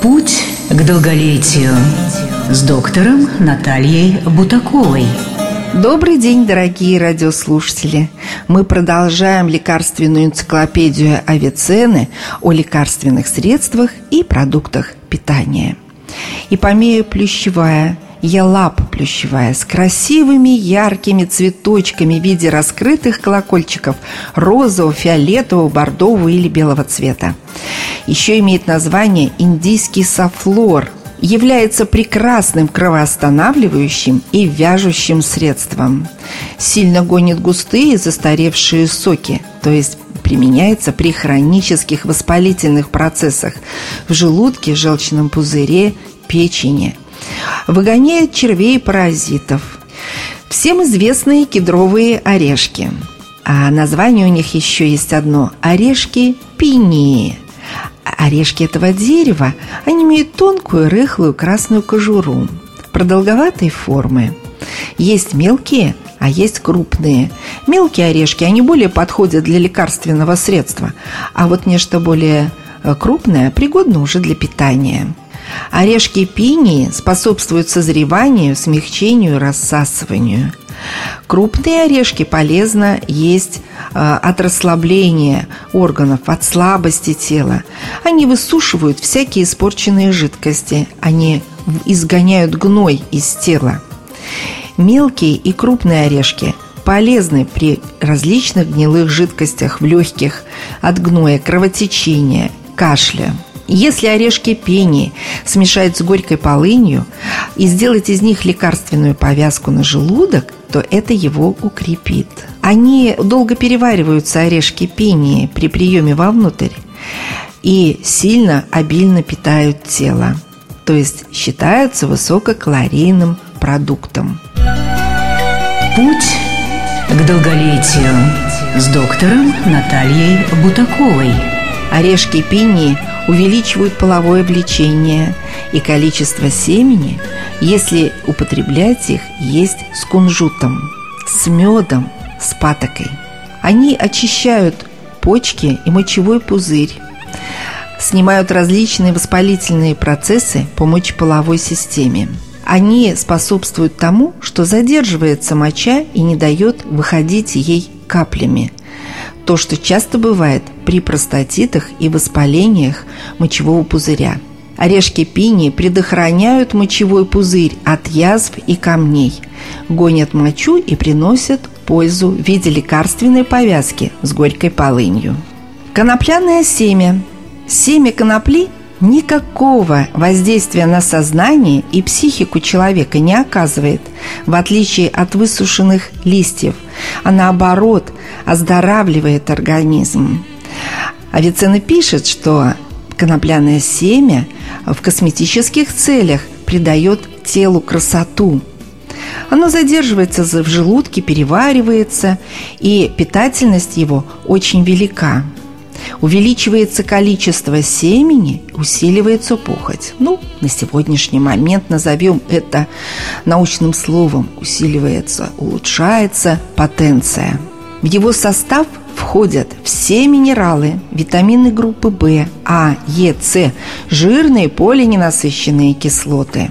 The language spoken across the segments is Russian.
Путь к долголетию с доктором Натальей Бутаковой. Добрый день, дорогие радиослушатели! Мы продолжаем лекарственную энциклопедию Авиценны о лекарственных средствах и продуктах питания. Ипомея плющевая, ялапа плющевая с красивыми яркими цветочками в виде раскрытых колокольчиков розового, фиолетового, бордового или белого цвета. Еще имеет название индийский софлор. Является прекрасным кровоостанавливающим и вяжущим средством. Сильно гонит густые застаревшие соки, то есть применяется при хронических воспалительных процессах в желудке, желчном пузыре, печени. Выгоняет червей и паразитов. Всем известные кедровые орешки. А название у них еще есть одно – орешки пинии. Орешки этого дерева, они имеют тонкую, рыхлую красную кожуру, продолговатой формы. Есть мелкие, а есть крупные. Мелкие орешки, они более подходят для лекарственного средства, а вот нечто более крупное пригодно уже для питания. Орешки пинии способствуют созреванию, смягчению, рассасыванию. Крупные орешки полезно есть от расслабления органов, от слабости тела. Они высушивают всякие испорченные жидкости, они изгоняют гной из тела. Мелкие и крупные орешки полезны при различных гнилых жидкостях в легких, от гноя, кровотечения, кашля. Если орешки пинии смешать с горькой полынью и сделать из них лекарственную повязку на желудок, то это его укрепит. Они долго перевариваются, орешки пинии, при приеме вовнутрь и сильно, обильно питают тело, то есть считаются высококалорийным продуктом. Путь к долголетию с доктором Натальей Бутаковой. Орешки пинии увеличивают половое влечение и количество семени, если употреблять их есть с кунжутом, с медом, с патокой. Они очищают почки и мочевой пузырь, снимают различные воспалительные процессы по мочеполовой системе. Они способствуют тому, что задерживается моча и не дает выходить ей каплями. То, что часто бывает при простатитах и воспалениях мочевого пузыря. Орешки пинии предохраняют мочевой пузырь от язв и камней, гонят мочу и приносят пользу в виде лекарственной повязки с горькой полынью. Конопляное семя. Семя конопли никакого воздействия на сознание и психику человека не оказывает, в отличие от высушенных листьев, а наоборот оздоравливает организм. Авиценна пишет, что конопляное семя в косметических целях придает телу красоту. Оно задерживается в желудке, переваривается, и питательность его очень велика. Увеличивается количество семени, усиливается похоть. На сегодняшний момент назовем это научным словом. Усиливается, улучшается потенция. В его состав входят все минералы, витамины группы В, А, Е, С, жирные полиненасыщенные кислоты.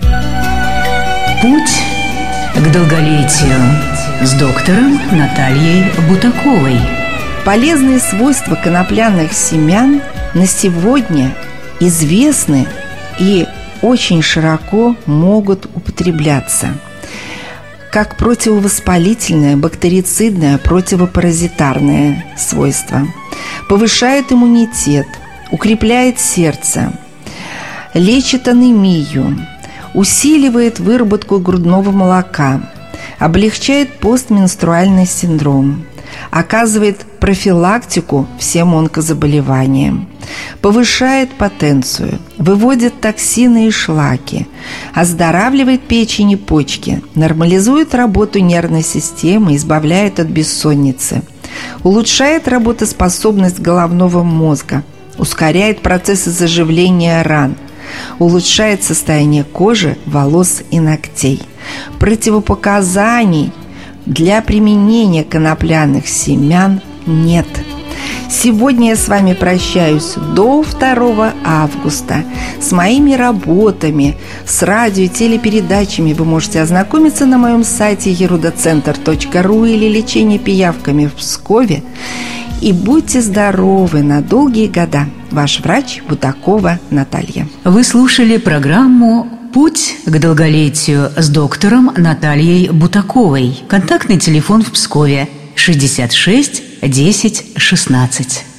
Путь к долголетию с доктором Натальей Бутаковой. Полезные свойства конопляных семян на сегодня известны и очень широко могут употребляться как противовоспалительное, бактерицидное, противопаразитарное свойство. Повышает иммунитет, укрепляет сердце, лечит анемию, усиливает выработку грудного молока, облегчает постменструальный синдром, оказывает профилактику всем онкозаболеваниям, повышает потенцию, выводит токсины и шлаки, оздоравливает печень и почки, нормализует работу нервной системы, избавляет от бессонницы, улучшает работоспособность головного мозга, ускоряет процессы заживления ран, улучшает состояние кожи, волос и ногтей. Противопоказаний для применения конопляных семян нет. Сегодня я с вами прощаюсь до 2 августа. С моими работами, с радио и телепередачами вы можете ознакомиться на моем сайте erudocenter.ru или лечение пиявками в Пскове. И будьте здоровы на долгие года. Ваш врач Бутакова Наталья. Вы слушали программу «Путь к долголетию» с доктором Натальей Бутаковой. Контактный телефон в Пскове 66 10 16.